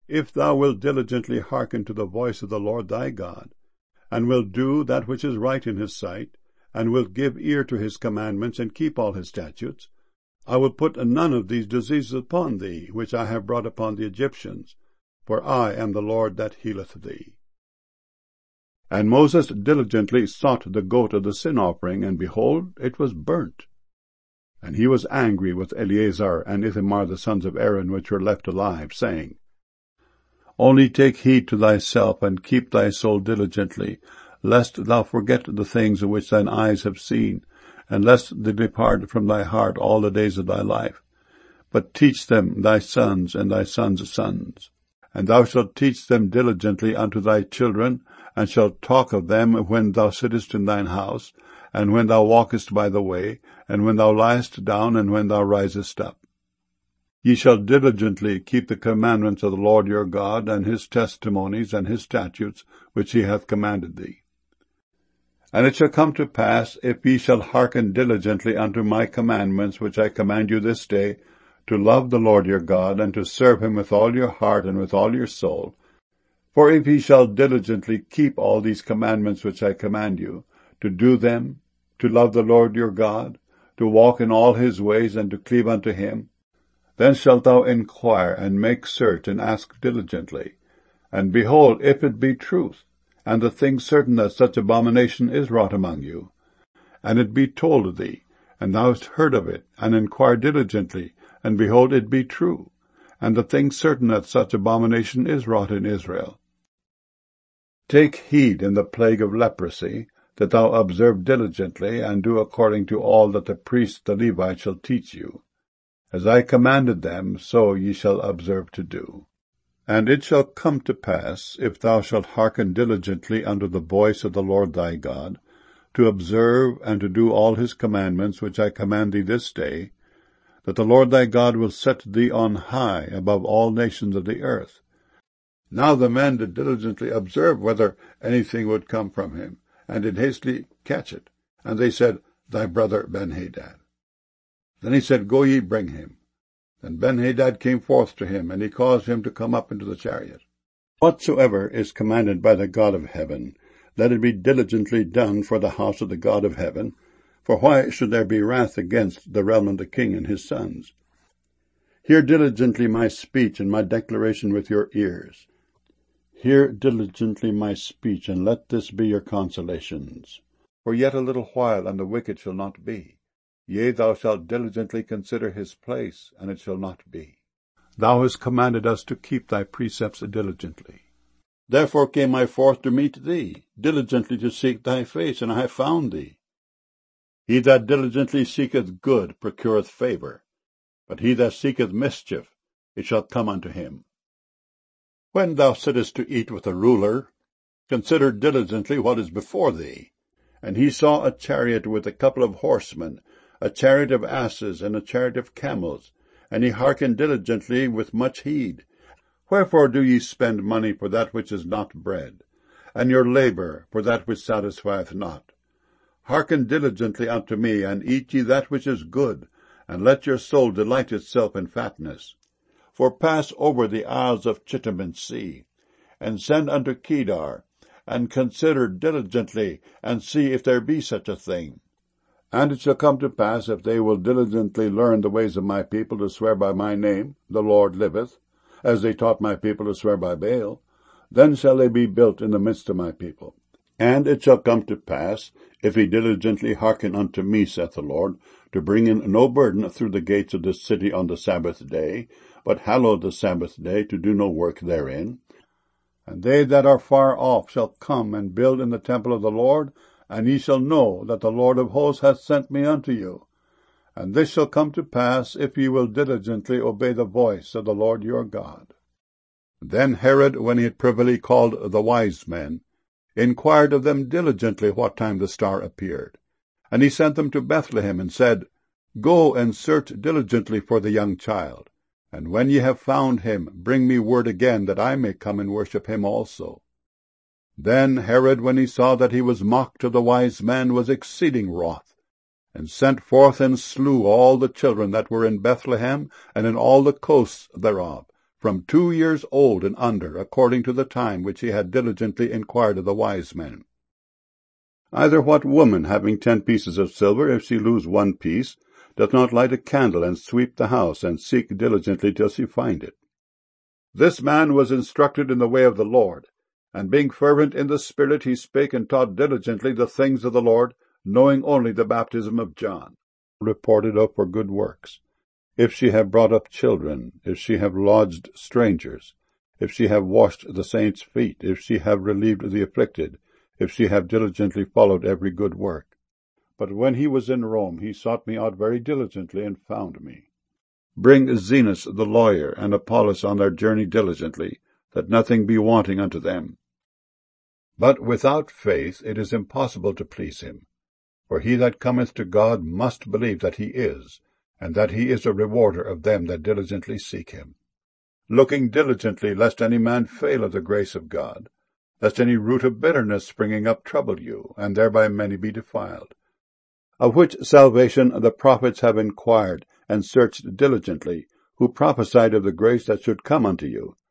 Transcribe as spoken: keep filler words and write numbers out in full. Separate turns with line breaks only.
If thou wilt diligently hearken to the voice of the Lord thy God, and wilt do that which is right in his sight, and wilt give ear to his commandments, and keep all his statutes, I will put none of these diseases upon thee, which I have brought upon the Egyptians, for I am the Lord that healeth thee. And Moses diligently sought the goat of the sin offering, and behold, it was burnt. And he was angry with Eleazar and Ithamar the sons of Aaron, which were left alive, saying, Only take heed to thyself, and keep thy soul diligently, lest thou forget the things which thine eyes have seen, and lest they depart from thy heart all the days of thy life. But teach them thy sons and thy sons' sons. And thou shalt teach them diligently unto thy children, and shalt talk of them when thou sittest in thine house, and when thou walkest by the way, and when thou liest down, and when thou risest up. Ye shall diligently keep the commandments of the Lord your God, and his testimonies, and his statutes, which he hath commanded thee. And it shall come to pass, if ye shall hearken diligently unto my commandments, which I command you this day, to love the Lord your God, and to serve him with all your heart and with all your soul. For if ye shall diligently keep all these commandments which I command you, to do them, to love the Lord your God, to walk in all his ways, and to cleave unto him, then shalt thou inquire, and make search, and ask diligently. And behold, if it be truth, and the thing certain that such abomination is wrought among you, and it be told thee, and thou hast heard of it, and inquire diligently, and behold, it be true, and the thing certain that such abomination is wrought in Israel. Take heed in the plague of leprosy, that thou observe diligently, and do according to all that the priests the Levites shall teach you. As I commanded them, so ye shall observe to do. And it shall come to pass, if thou shalt hearken diligently unto the voice of the Lord thy God, to observe and to do all his commandments which I command thee this day, that the Lord thy God will set thee on high above all nations of the earth. Now the men did diligently observe whether anything would come from him, and did hastily catch it. And they said, Thy brother Benhadad. Then he said, Go ye, bring him. Then Benhadad came forth to him, and he caused him to come up into the chariot. Whatsoever is commanded by the God of heaven, let it be diligently done for the house of the God of heaven, for why should there be wrath against the realm of the king and his sons? Hear diligently my speech and my declaration with your ears. Hear diligently my speech, and let this be your consolations. For yet a little while, and the wicked shall not be. Yea, thou shalt diligently consider his place, and it shall not be. Thou hast commanded us to keep thy precepts diligently. Therefore came I forth to meet thee, diligently to seek thy face, and I have found thee. He that diligently seeketh good procureth favour, but he that seeketh mischief, it shall come unto him. When thou sittest to eat with a ruler, consider diligently what is before thee. And he saw a chariot with a couple of horsemen, a chariot of asses, and a chariot of camels, and he hearkened diligently with much heed. Wherefore do ye spend money for that which is not bread, and your labour for that which satisfieth not? Hearken diligently unto me, and eat ye that which is good, and let your soul delight itself in fatness. For pass over the isles of Chittim and see, and send unto Kedar, and consider diligently, and see if there be such a thing. And it shall come to pass, if they will diligently learn the ways of my people to swear by my name, the Lord liveth, as they taught my people to swear by Baal, then shall they be built in the midst of my people. And it shall come to pass, if ye diligently hearken unto me, saith the Lord, to bring in no burden through the gates of this city on the Sabbath day, but hallow the Sabbath day, to do no work therein. And they that are far off shall come and build in the temple of the Lord, and ye shall know that the Lord of hosts hath sent me unto you. And this shall come to pass, if ye will diligently obey the voice of the Lord your God. Then Herod, when he had privily called the wise men, inquired of them diligently what time the star appeared. And he sent them to Bethlehem, and said, Go and search diligently for the young child, and when ye have found him, bring me word again, that I may come and worship him also. Then Herod, when he saw that he was mocked of the wise men, was exceeding wroth, and sent forth and slew all the children that were in Bethlehem, and in all the coasts thereof, from two years old and under, according to the time which he had diligently inquired of the wise men. Either what woman, having ten pieces of silver, if she lose one piece, doth not light a candle, and sweep the house, and seek diligently till she find it? This man was instructed in the way of the Lord, and being fervent in the Spirit, he spake and taught diligently the things of the Lord, knowing only the baptism of John, reported of for good works. If she have brought up children, if she have lodged strangers, if she have washed the saints' feet, if she have relieved the afflicted, if she have diligently followed every good work. But when he was in Rome, he sought me out very diligently, and found me. Bring Zenas the lawyer, and Apollos on their journey diligently, that nothing be wanting unto them. But without faith it is impossible to please him. For he that cometh to God must believe that he is, and that he is a rewarder of them that diligently seek him. Looking diligently, lest any man fail of the grace of God, lest any root of bitterness springing up trouble you, and thereby many be defiled. Of which salvation the prophets have inquired, and searched diligently, who prophesied of the grace that should come unto you,